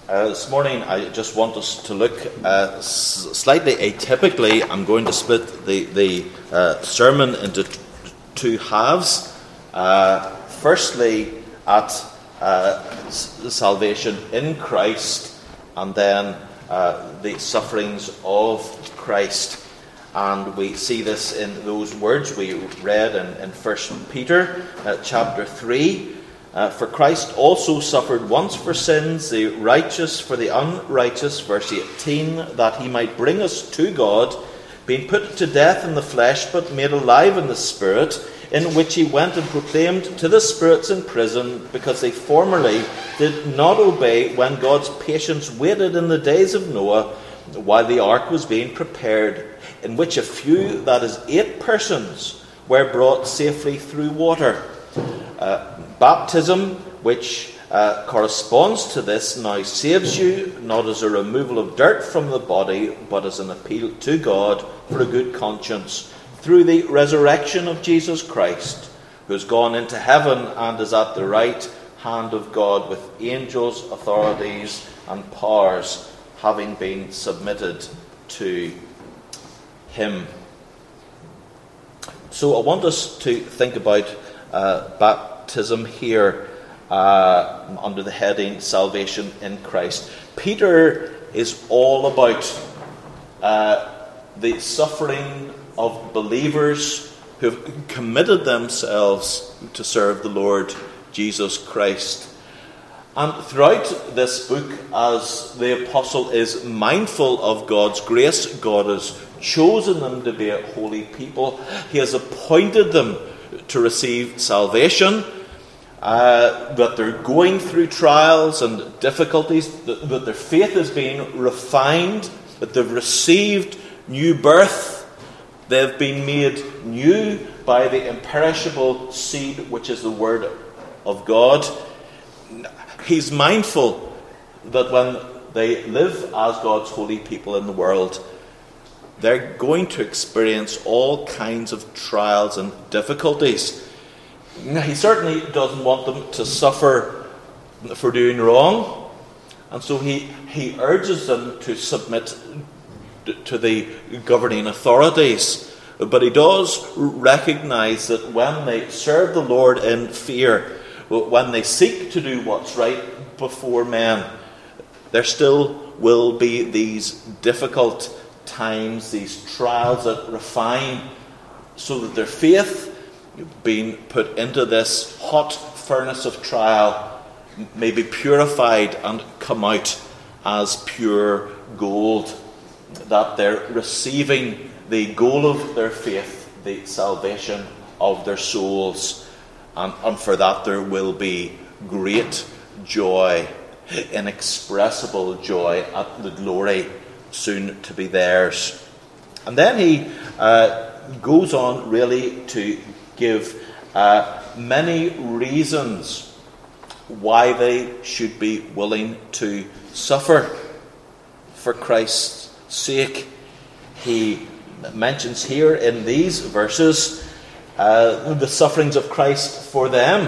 This morning I just want us to look slightly atypically. I'm going to split the sermon into two halves. Firstly, at salvation in Christ, and then the sufferings of Christ. And we see this in those words we read in 1 Peter chapter 3. For Christ also suffered once for sins, the righteous for the unrighteous, verse 18, that he might bring us to God, being put to death in the flesh, but made alive in the Spirit, in which he went and proclaimed to the spirits in prison, because they formerly did not obey when God's patience waited in the days of Noah, while the ark was being prepared, in which a few, that is 8 persons, were brought safely through water. Baptism, which corresponds to this, now saves you, not as a removal of dirt from the body, but as an appeal to God for a good conscience, through the resurrection of Jesus Christ, who has gone into heaven and is at the right hand of God, with angels, authorities, and powers having been submitted to him. So I want us to think about baptism here under the heading Salvation in Christ. Peter is all about the suffering of believers who have committed themselves to serve the Lord Jesus Christ. And throughout this book, as the apostle is mindful of God's grace, God has chosen them to be a holy people. He has appointed them to receive salvation, that they're going through trials and difficulties, that their faith is being refined, that they've received new birth, they've been made new by the imperishable seed, which is the Word of God. He's mindful that when they live as God's holy people in the world, they're going to experience all kinds of trials and difficulties. Now, he certainly doesn't want them to suffer for doing wrong, and so he urges them to submit to the governing authorities. But he does recognize that when they serve the Lord in fear, when they seek to do what's right before men, there still will be these difficult times, these trials that refine, so that their faith, being put into this hot furnace of trial, may be purified and come out as pure gold, that they're receiving the goal of their faith, the salvation of their souls. And for that there will be great joy, inexpressible joy at the glory soon to be theirs. And then he goes on really to give many reasons why they should be willing to suffer for Christ's sake. He mentions here in these verses the sufferings of Christ for them.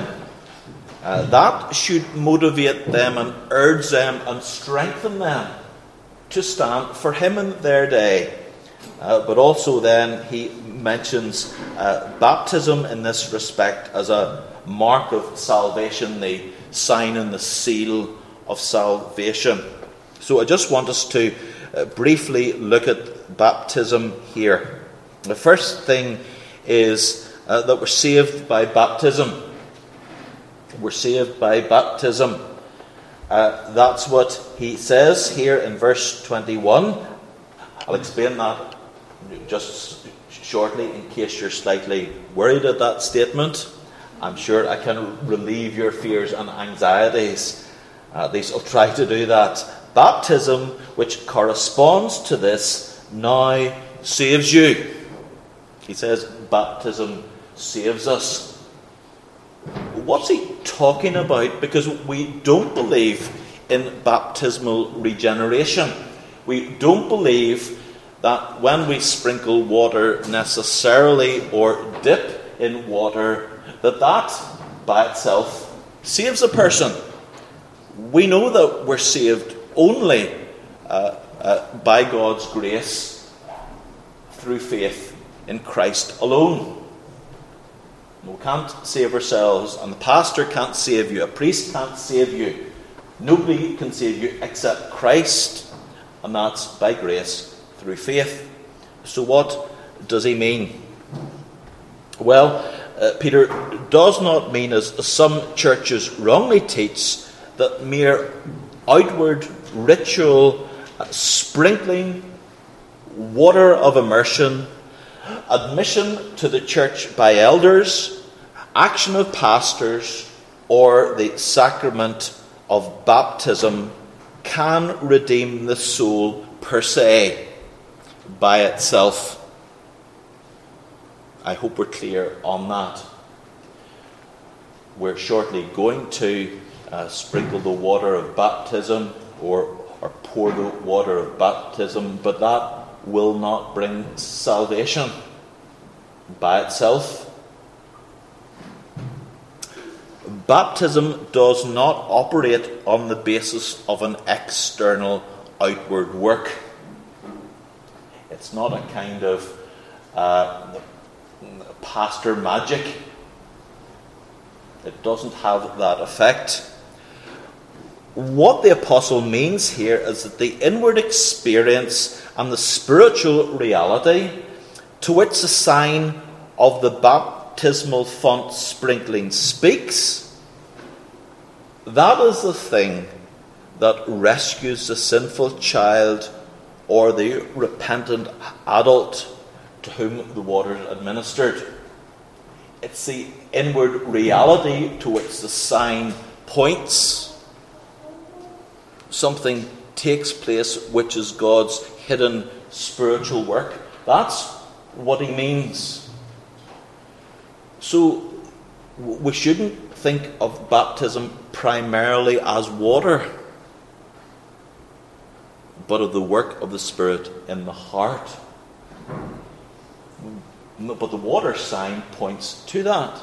That should motivate them and urge them and strengthen them to stand for him in their day. But also then he mentions baptism in this respect as a mark of salvation, the sign and the seal of salvation. So I just want us to briefly look at baptism here. The first thing is that we're saved by baptism. We're saved by baptism. That's what he says here in verse 21. I'll explain that just shortly in case you're slightly worried at that statement. I'm sure I can relieve your fears and anxieties. At least I'll try to do that. Baptism, which corresponds to this, now saves you. He says baptism saves us. What's he talking about? Because we don't believe in baptismal regeneration. We don't believe that when we sprinkle water necessarily or dip in water, that by itself saves a person. We know that we're saved only by God's grace through faith in Christ alone. We can't save ourselves, and the pastor can't save you, a priest can't save you. Nobody can save you except Christ, and that's by grace through faith. So what does he mean? Well, Peter does not mean, as some churches wrongly teach, that mere outward ritual sprinkling, water of immersion, admission to the church by elders, action of pastors, or the sacrament of baptism can redeem the soul per se, by itself. I hope we're clear on that. We're shortly going to sprinkle the water of baptism or pour the water of baptism, but that will not bring salvation by itself. Baptism does not operate on the basis of an external outward work. It's not a kind of pastor magic. It doesn't have that effect. What the apostle means here is that the inward experience and the spiritual reality to which the sign of the baptismal font sprinkling speaks, that is the thing that rescues the sinful child or the repentant adult to whom the water is administered. It's the inward reality to which the sign points. Something takes place which is God's hidden spiritual work. That's what he means. So we shouldn't think of baptism primarily as water, but of the work of the Spirit in the heart. But the water sign points to that.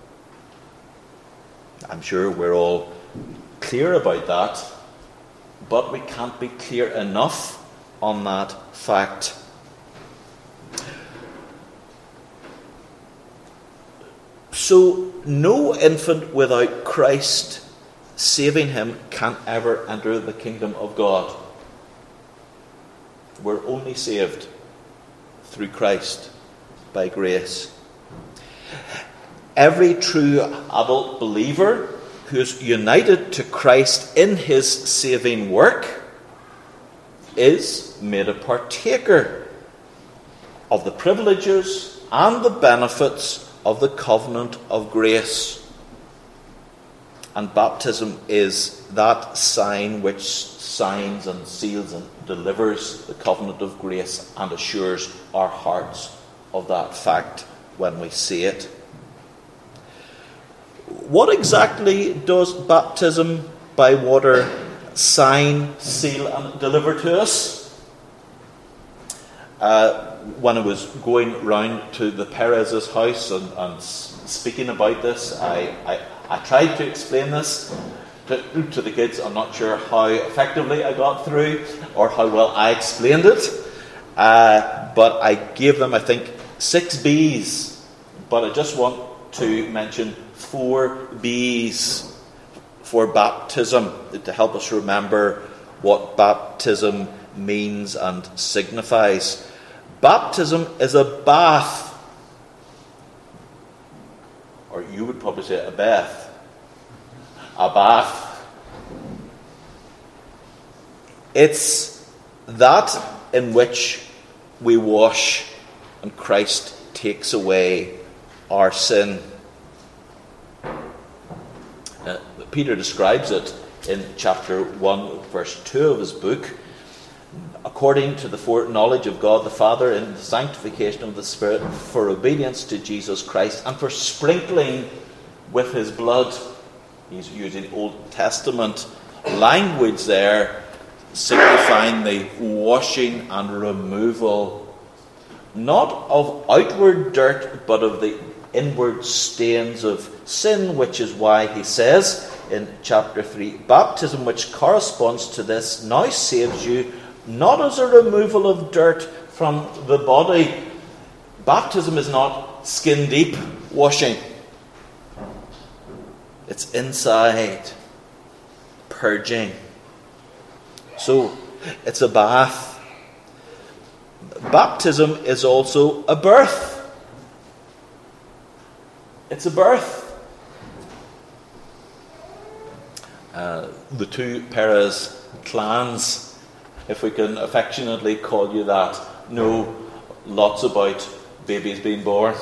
I'm sure we're all clear about that, but we can't be clear enough on that fact. So, no infant without Christ saving him can ever enter the kingdom of God. We're only saved through Christ by grace. Every true adult believer who is united to Christ in his saving work is made a partaker of the privileges and the benefits of the covenant of grace. And baptism is that sign which signs and seals and delivers the covenant of grace and assures our hearts of that fact when we see it. What exactly does baptism by water sign, seal and deliver to us? When I was going round to the Perez's house and speaking about this, I tried to explain this to the kids. I'm not sure how effectively I got through or how well I explained it. But I gave them, I think, 6 B's. But I just want to mention 4 B's for baptism to help us remember what baptism means and signifies. Baptism is a bath. Or you would probably say a bath. A bath. It's that in which we wash and Christ takes away our sin. Peter describes it in chapter 1, verse 2 of his book. According to the foreknowledge of God the Father in the sanctification of the Spirit, for obedience to Jesus Christ and for sprinkling with his blood. He's using Old Testament language there, signifying the washing and removal, not of outward dirt, but of the inward stains of sin, which is why he says in chapter 3, baptism which corresponds to this now saves you, not as a removal of dirt from the body. Baptism is not skin-deep washing. It's inside, purging. So, it's a bath. Baptism is also a birth. It's a birth. The two Perez clans, if we can affectionately call you that, know lots about babies being born.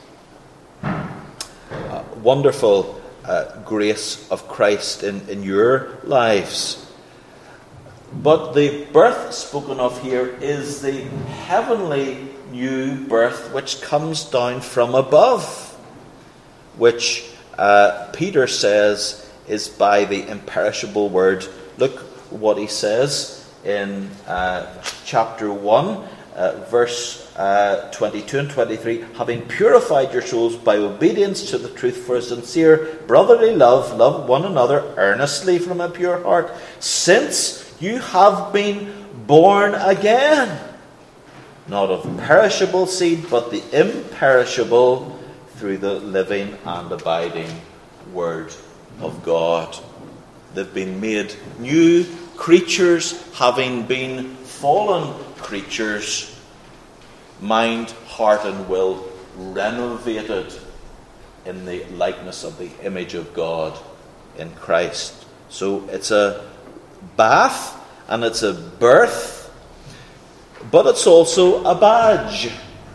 Wonderful grace of Christ in your lives. But the birth spoken of here is the heavenly new birth which comes down from above, which Peter says is by the imperishable word. Look what he says in chapter 1, verse 22 and 23. Having purified your souls by obedience to the truth for a sincere brotherly love, love one another earnestly from a pure heart, since you have been born again, not of perishable seed, but the imperishable, through the living and abiding Word of God. They've been made new creatures, having been fallen creatures, mind, heart and will renovated in the likeness of the image of God in Christ. So it's a bath and it's a birth, but it's also a badge.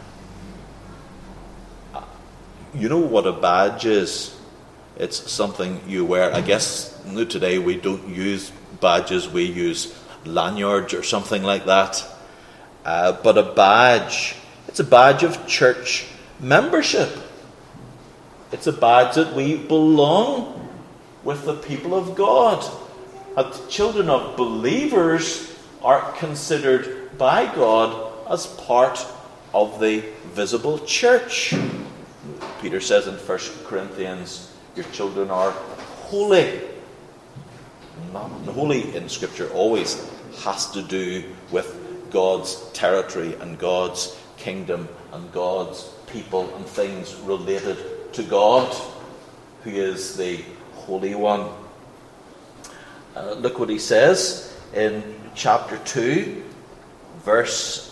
You know what a badge is? It's something you wear. I guess today we don't use badges, we use lanyards or something like that. But a badge, it's a badge of church membership. It's a badge that we belong with the people of God. And children of believers are considered by God as part of the visible church. Peter says in 1 Corinthians, your children are holy. Holy in Scripture always has to do with God's territory and God's kingdom and God's people and things related to God, who is the Holy One. Look what he says in chapter 2, verse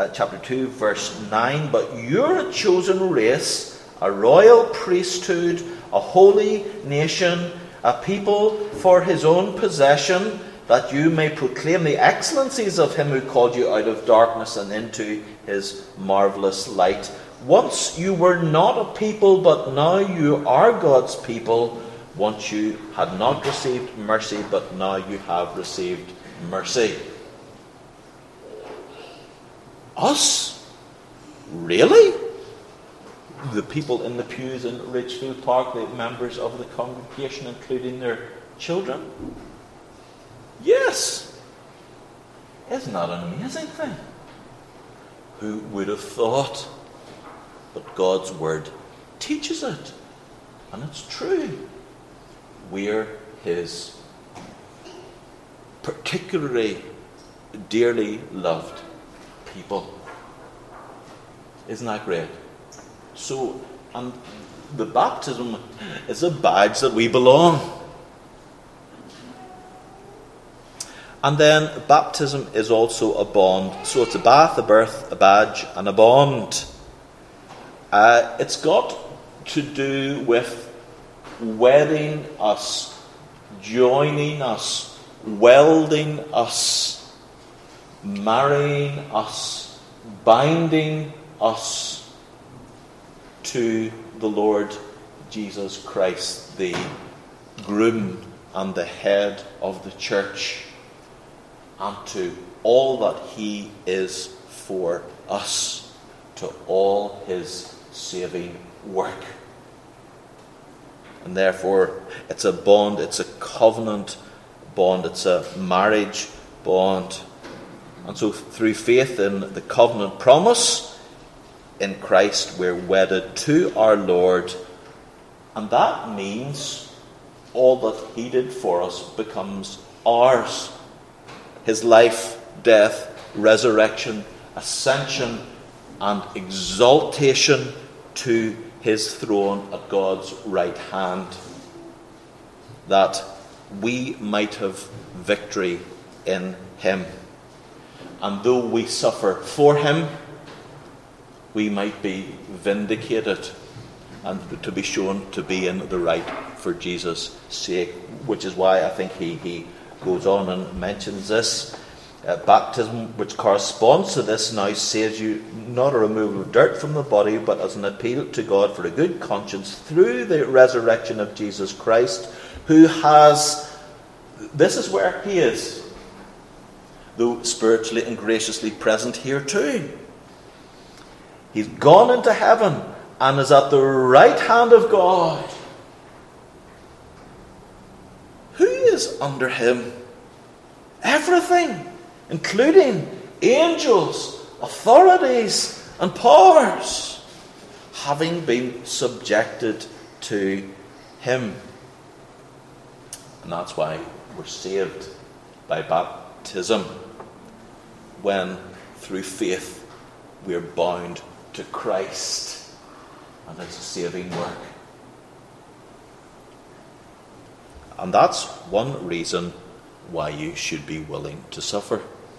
9. But you're a chosen race, a royal priesthood, a holy nation, a people for his own possession, that you may proclaim the excellencies of him who called you out of darkness and into his marvelous light. Once you were not a people, but now you are God's people. Once you had not received mercy, but now you have received mercy. Us? Really? The people in the pews in Ridgefield Park, the members of the congregation, including their children? Yes. Isn't that an amazing thing? Who would have thought? But God's Word teaches it. And it's true. We're His particularly dearly loved people. Isn't that great? So, and the baptism is a badge that we belong. And then baptism is also a bond. So it's a bath, a birth, a badge, and a bond. It's got to do with wedding us, joining us, welding us, marrying us, binding us to the Lord Jesus Christ, the groom and the head of the church, and to all that he is for us, to all his saving work. And therefore, it's a bond, it's a covenant bond, it's a marriage bond. And so through faith in the covenant promise in Christ, we're wedded to our Lord. And that means all that he did for us becomes ours. His life, death, resurrection, ascension, and exaltation to his throne at God's right hand, that we might have victory in him. And though we suffer for him, we might be vindicated and to be shown to be in the right for Jesus' sake, which is why I think he goes on and mentions this. Baptism, which corresponds to this, now saves you not a removal of dirt from the body, but as an appeal to God for a good conscience through the resurrection of Jesus Christ, who has, this is where he is, though spiritually and graciously present here too. He's gone into heaven and is at the right hand of God. Who is under him? Everything, including angels, authorities, and powers, having been subjected to him. And that's why we're saved by baptism, when through faith we're bound to Christ and his saving work. And that's one reason why you should be willing to suffer.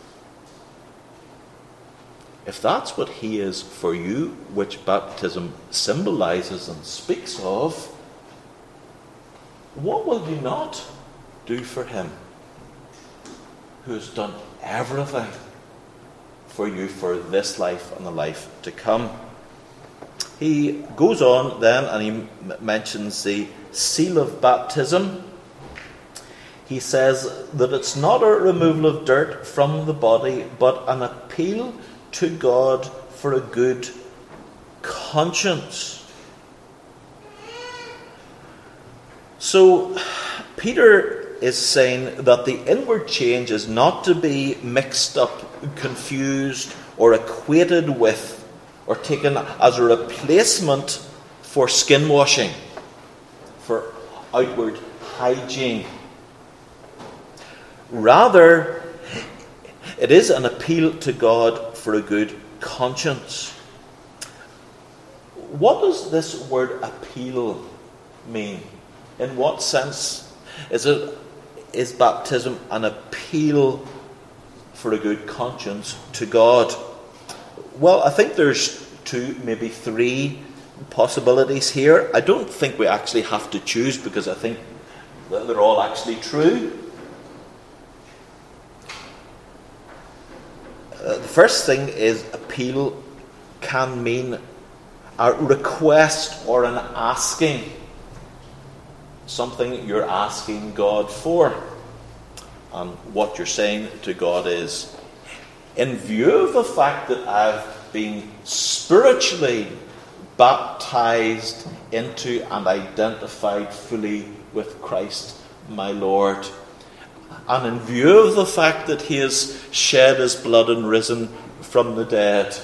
If that's what he is for you, which baptism symbolizes and speaks of, what will you not do for him who has done everything for you for this life and the life to come? He goes on then and he mentions the seal of baptism. He says that it's not a removal of dirt from the body, but an appeal to God for a good conscience. So Peter is saying that the inward change is not to be mixed up, confused, or equated with, or taken as a replacement for skin washing, for outward hygiene. Rather, it is an appeal to God for a good conscience. What does this word appeal mean? In what sense is baptism an appeal for a good conscience to God? Well, I think there's two, maybe three possibilities here. I don't think we actually have to choose, because I think that they're all actually true. The first thing is appeal can mean a request or an asking. Something you're asking God for. And what you're saying to God is, in view of the fact that I've been spiritually baptized into and identified fully with Christ my Lord, and in view of the fact that he has shed his blood and risen from the dead,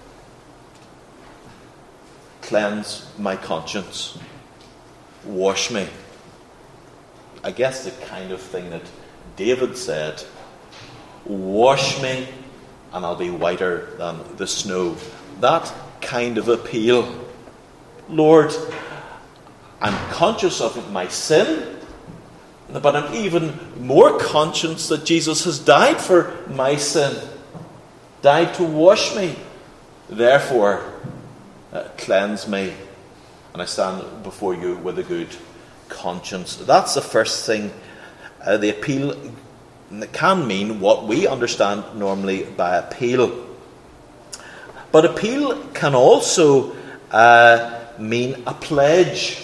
cleanse my conscience, wash me. I guess the kind of thing that David said, wash me and I'll be whiter than the snow. That kind of appeal. Lord, I'm conscious of my sin, but I'm even more conscious that Jesus has died for my sin, died to wash me. Therefore, cleanse me, and I stand before you with a good conscience. That's the first thing. The appeal can mean what we understand normally by appeal. But appeal can also mean a pledge.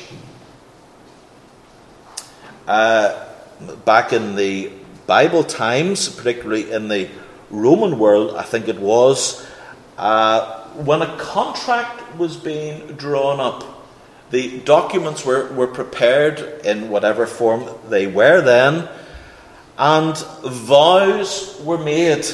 Back in the Bible times, particularly in the Roman world, I think it was, when a contract was being drawn up, the documents were prepared in whatever form they were then, and vows were made.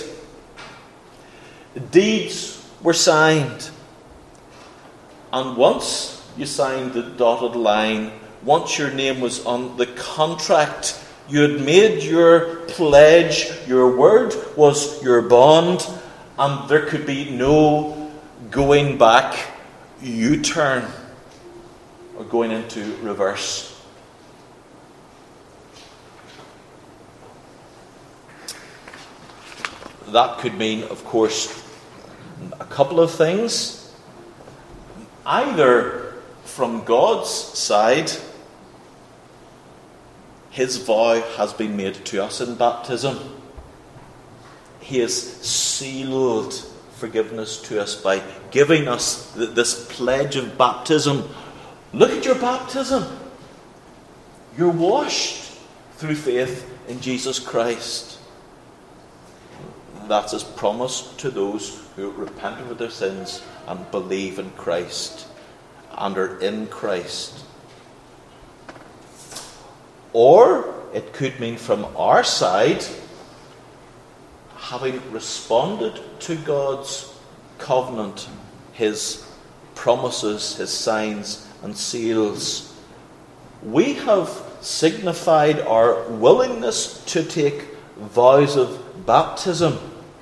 Deeds were signed. And once you signed the dotted line once your name was on the contract. You had made your pledge, your word was your bond, and there could be no going back, U-turn, or going into reverse. That could mean, of course, a couple of things. Either from God's side, His vow has been made to us in baptism. He has sealed forgiveness to us by giving us this pledge of baptism. Look at your baptism. You're washed through faith in Jesus Christ. That's His promise to those who repent of their sins and believe in Christ and are in Christ. Or it could mean from our side, having responded to God's covenant, His promises, His signs and seals, we have signified our willingness to take vows of baptism.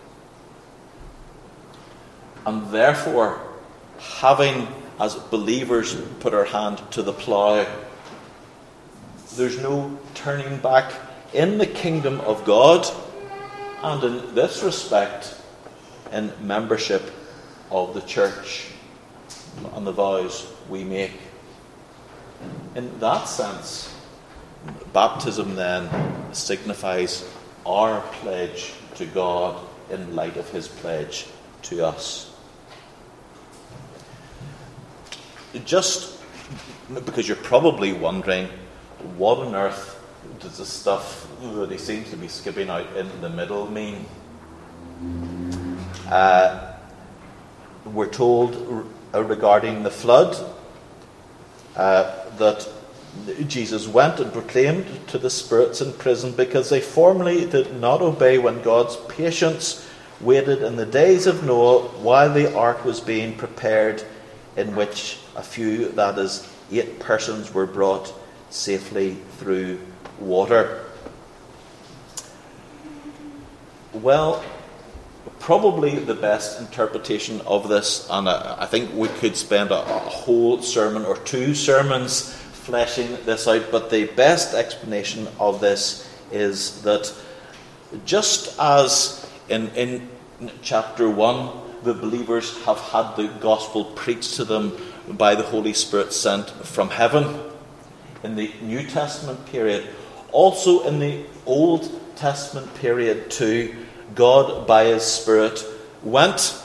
And therefore, having as believers put our hand to the plough, there's no turning back in the kingdom of God, and in this respect, in membership of the church and the vows we make. In that sense, baptism then signifies our pledge to God in light of His pledge to us. Just because you're probably wondering, what on earth does the stuff that he seems to be skipping out in the middle mean? We're told regarding the flood that Jesus went and proclaimed to the spirits in prison because they formerly did not obey when God's patience waited in the days of Noah while the ark was being prepared, in which a few, that is 8 persons, were brought safely through water. Well, probably the best interpretation of this, and I think we could spend a whole sermon or 2 sermons fleshing this out, but the best explanation of this is that just as in chapter 1, the believers have had the gospel preached to them by the Holy Spirit sent from heaven, in the New Testament period, also in the Old Testament period too, God by His Spirit went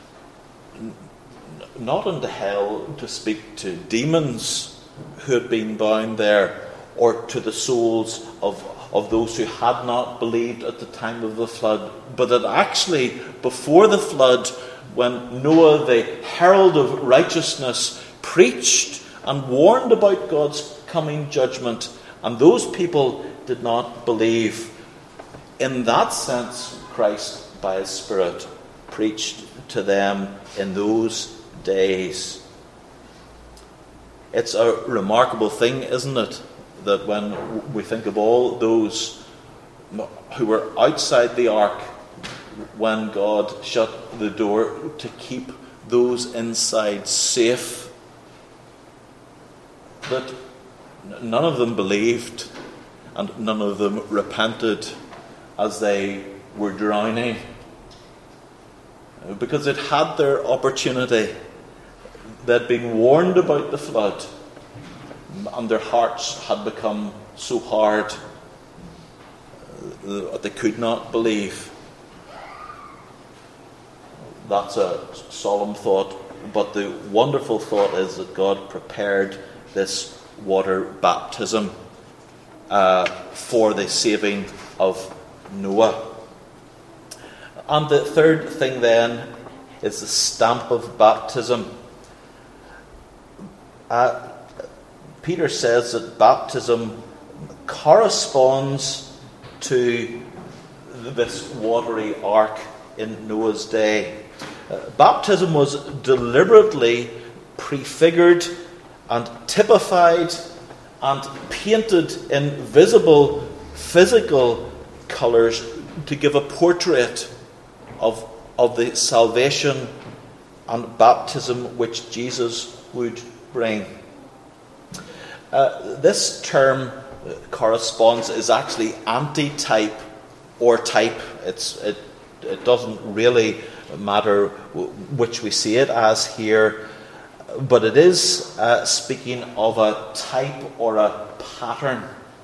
not into hell to speak to demons who had been bound there, or to the souls of those who had not believed at the time of the flood, but that actually before the flood, when Noah, the herald of righteousness, preached and warned about God's coming judgment, and those people did not believe. In that sense, Christ, by His Spirit, preached to them in those days. It's a remarkable thing, isn't it, that when we think of all those who were outside the ark, when God shut the door to keep those inside safe, that none of them believed and none of them repented as they were drowning, because they'd had their opportunity. They'd been warned about the flood, and their hearts had become so hard that they could not believe. That's a solemn thought, but the wonderful thought is that God prepared this water baptism for the saving of Noah. And the third thing then is the stamp of baptism. Peter says that baptism corresponds to this watery ark in Noah's day. Baptism was deliberately prefigured and typified and painted in visible, physical colours to give a portrait of the salvation and baptism which Jesus would bring. This term corresponds is actually antitype or type. It doesn't really matter which we see it as here, but it is speaking of a type or a pattern.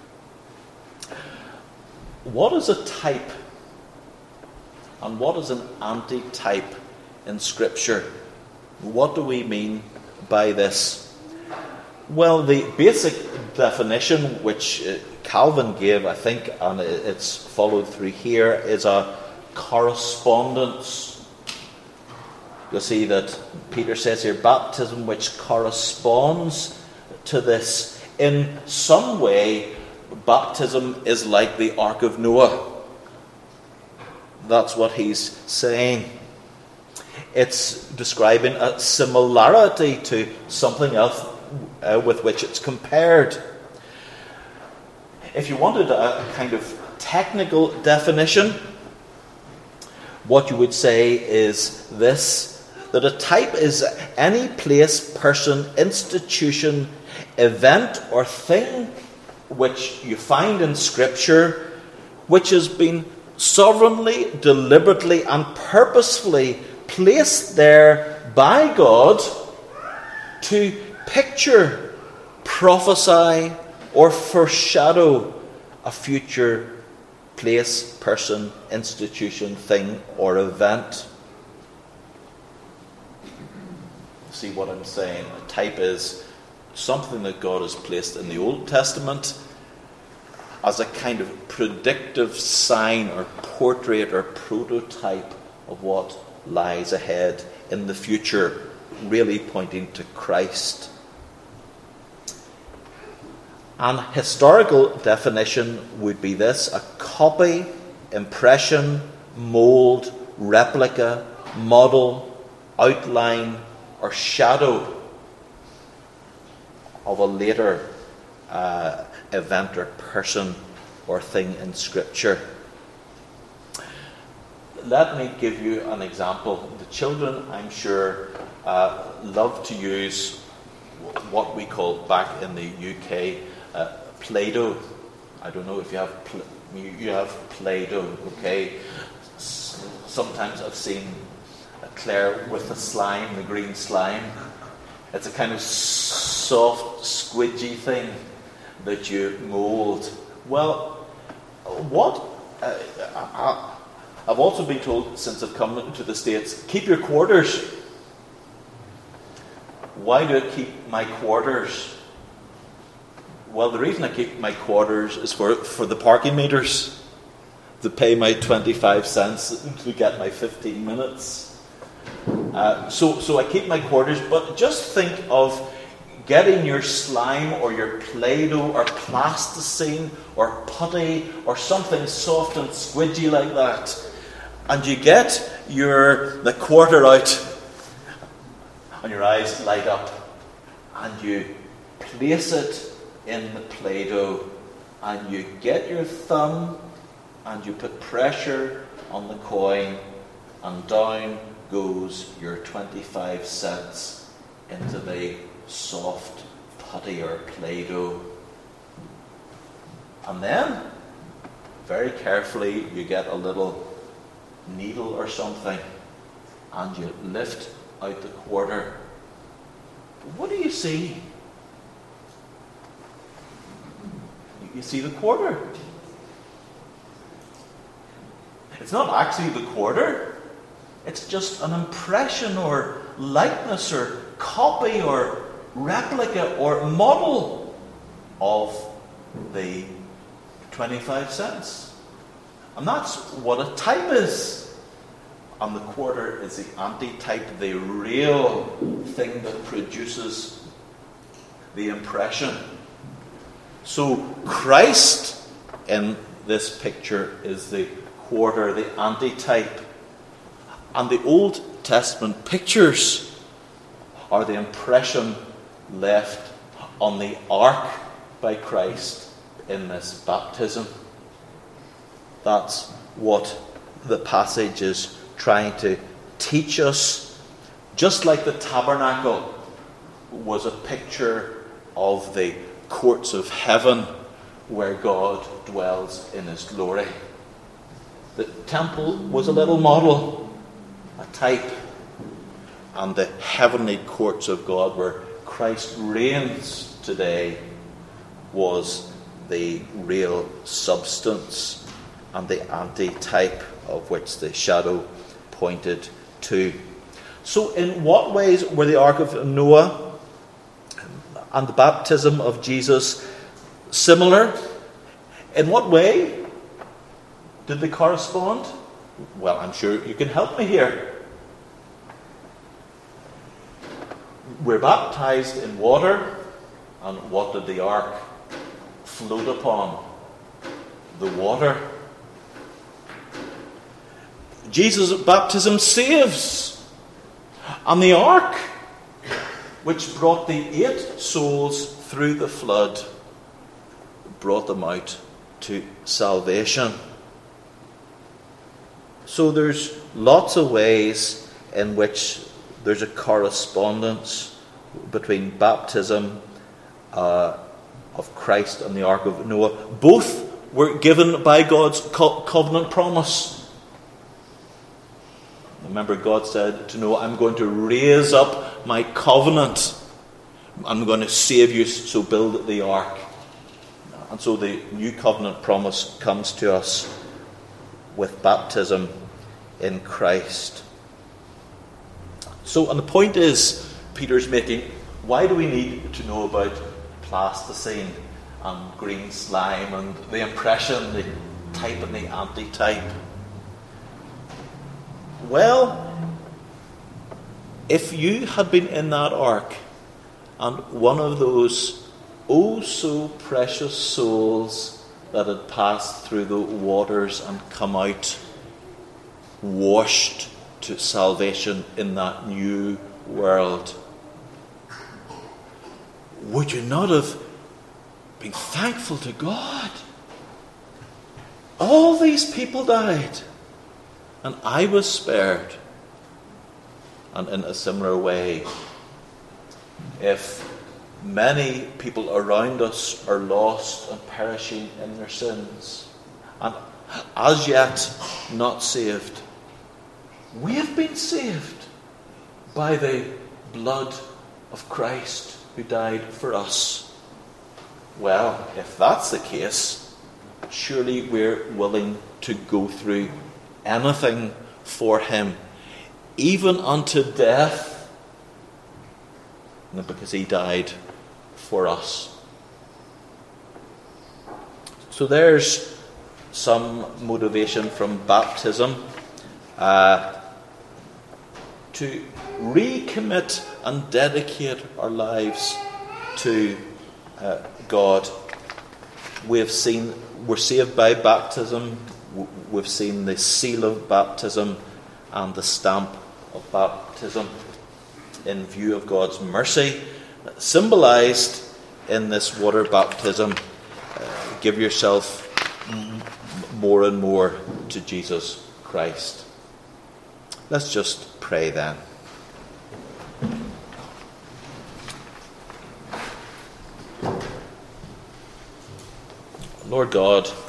What is a type and what is an antitype in Scripture? What do we mean by this? Well, the basic definition which Calvin gave, I think, and it's followed through here, is a correspondence. You'll see that Peter says here, baptism which corresponds to this. In some way, baptism is like the Ark of Noah. That's what he's saying. It's describing a similarity to something else with which it's compared. If you wanted a kind of technical definition, what you would say is this: that a type is any place, person, institution, event or thing which you find in Scripture which has been sovereignly, deliberately and purposefully placed there by God to picture, prophesy or foreshadow a future place, person, institution, thing or event. See what I'm saying? A type is something that God has placed in the Old Testament as a kind of predictive sign or portrait or prototype of what lies ahead in the future, really pointing to Christ. An historical definition would be this: a copy, impression, mould, replica, model, outline, or shadow of a later event or person or thing in Scripture. Let me give you an example. The children, I'm sure, love to use what we call back in the UK Play-Doh. I don't know if you have Play-Doh, okay? Sometimes I've seen Claire with the slime, the green slime. It's a kind of soft, squidgy thing that you mould. Well, what I've also been told since I've come to the States, keep your quarters. Why do I keep my quarters? Well, the reason I keep my quarters is for the parking meters, to pay my 25 cents to get my 15 minutes. So I keep my quarters, but just think of getting your slime or your Play-Doh or plasticine or putty or something soft and squidgy like that, and you get the quarter out and your eyes light up and you place it in the Play-Doh and you get your thumb and you put pressure on the coin and down goes your 25 cents into the soft putty or Play-Doh. And then, very carefully, you get a little needle or something and you lift out the quarter. What do you see? You see the quarter. It's not actually the quarter. It's just an impression or likeness or copy or replica or model of the 25 cents. And that's what a type is. And the quarter is the antitype, the real thing that produces the impression. So Christ in this picture is the quarter, the antitype. And the Old Testament pictures are the impression left on the ark by Christ in this baptism. That's what the passage is trying to teach us. Just like the tabernacle was a picture of the courts of heaven where God dwells in his glory. The temple was a little model, a type, and the heavenly courts of God where Christ reigns today was the real substance and the anti-type of which the shadow pointed to. So in what ways were the Ark of Noah and the baptism of Jesus similar? In what way did they correspond? Well, I'm sure you can help me here. We're baptized in water, and what did the ark float upon? The water. Jesus' baptism saves, and the ark, which brought the 8 souls through the flood, brought them out to salvation. So there's lots of ways in which there's a correspondence between baptism of Christ and the Ark of Noah. Both were given by God's covenant promise. Remember, God said to Noah, I'm going to raise up my covenant. I'm going to save you, so build the ark. And so the new covenant promise comes to us with baptism in Christ. So, and the point is, Peter's making, why do we need to know about plasticine and green slime and the impression, the type and the anti-type? Well, if you had been in that ark and one of those oh so precious souls that had passed through the waters and come out washed to salvation in that new world, would you not have been thankful to God? All these people died, and I was spared. And in a similar way, if many people around us are lost and perishing in their sins, and as yet not saved, we have been saved by the blood of Christ who died for us. Well, if that's the case, surely we're willing to go through anything for him, even unto death, because he died for us. So there's some motivation from baptism to recommit and dedicate our lives to God. We're saved by baptism. We've seen the seal of baptism and the stamp of baptism in view of God's mercy, symbolized in this water baptism. Give yourself more and more to Jesus Christ. Let's just pray then. Lord God,